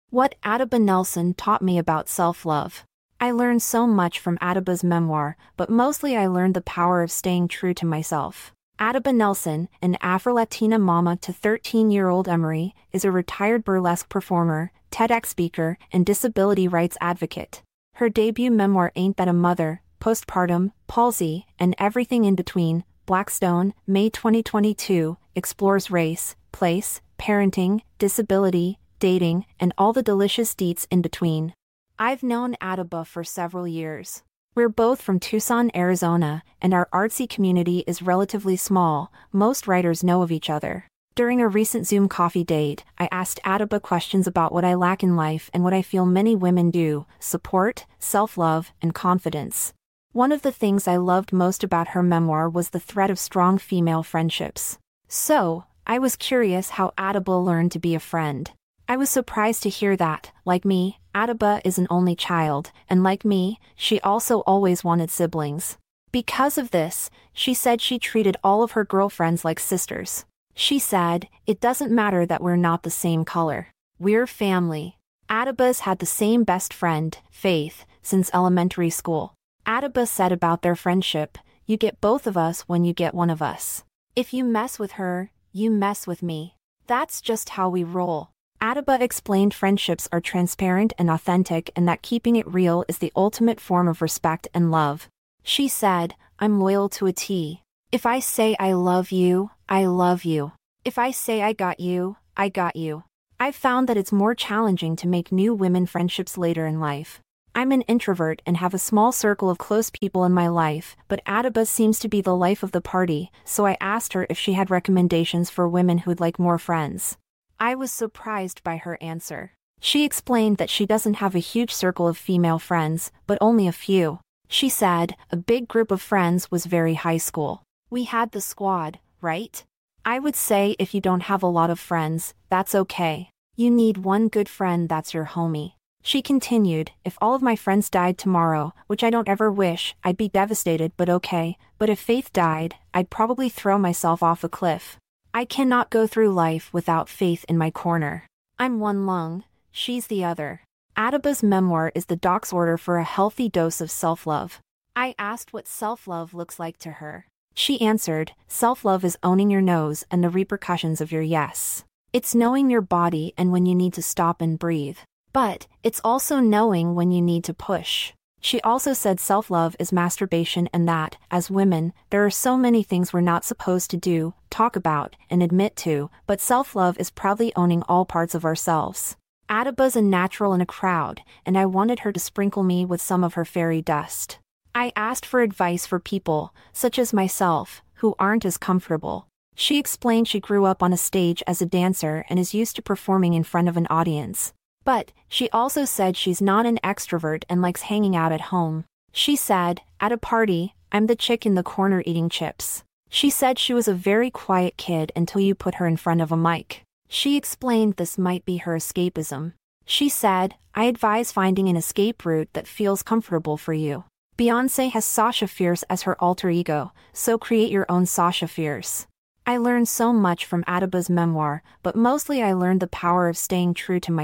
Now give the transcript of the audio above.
What Adaba Nelson taught me about self-love. I learned so much from Adaba's memoir, but mostly I learned the power of staying true to myself. Adaba Nelson, an Afro-Latina mama to 13-year-old Emery, is a retired burlesque performer, TEDx speaker, and disability rights advocate. Her debut memoir Ain't That a Mother, Postpartum, Palsy, and Everything in Between, Blackstone, May 2022, explores race, place, parenting, disability, dating, and all the delicious deets in between. I've known Adaba for several years. We're both from Tucson, Arizona, and our artsy community is relatively small. Most writers know of each other. During a recent Zoom coffee date, I asked Adaba questions about what I lack in life and what I feel many women do: support, self-love, and confidence. One of the things I loved most about her memoir was the thread of strong female friendships. So, I was curious how Adaba learned to be a friend. I was surprised to hear that, like me, Adaba is an only child, and like me, she also always wanted siblings. Because of this, she said she treated all of her girlfriends like sisters. She said, "It doesn't matter that we're not the same color. We're family." Adaba's had the same best friend, Faith, since elementary school. Adaba said about their friendship, "You get both of us when you get one of us. If you mess with her, you mess with me. That's just how we roll." Adaba explained friendships are transparent and authentic and that keeping it real is the ultimate form of respect and love. She said, "I'm loyal to a T. If I say I love you, I love you. If I say I got you, I got you." I've found that it's more challenging to make new women friendships later in life. I'm an introvert and have a small circle of close people in my life, but Adaba seems to be the life of the party, so I asked her if she had recommendations for women who'd like more friends. I was surprised by her answer. She explained that she doesn't have a huge circle of female friends, but only a few. She said, "A big group of friends was very high school. We had the squad, right? I would say if you don't have a lot of friends, that's okay. You need one good friend that's your homie." She continued, "If all of my friends died tomorrow, which I don't ever wish, I'd be devastated but okay, but if Faith died, I'd probably throw myself off a cliff. I cannot go through life without Faith in my corner. I'm one lung, she's the other." Adaba's memoir is the doc's order for a healthy dose of self-love. I asked what self-love looks like to her. She answered, "Self-love is owning your no's and the repercussions of your yes. It's knowing your body and when you need to stop and breathe. But, it's also knowing when you need to push." She also said self-love is masturbation and that, as women, there are so many things we're not supposed to do, talk about, and admit to, but self-love is proudly owning all parts of ourselves. Adaba's a natural in a crowd, and I wanted her to sprinkle me with some of her fairy dust. I asked for advice for people, such as myself, who aren't as comfortable. She explained she grew up on a stage as a dancer and is used to performing in front of an audience. But, she also said she's not an extrovert and likes hanging out at home. She said, "At a party, I'm the chick in the corner eating chips." She said she was a very quiet kid until you put her in front of a mic. She explained this might be her escapism. She said, "I advise finding an escape route that feels comfortable for you. Beyoncé has Sasha Fierce as her alter ego, so create your own Sasha Fierce." I learned so much from Adaba's memoir, but mostly I learned the power of staying true to myself.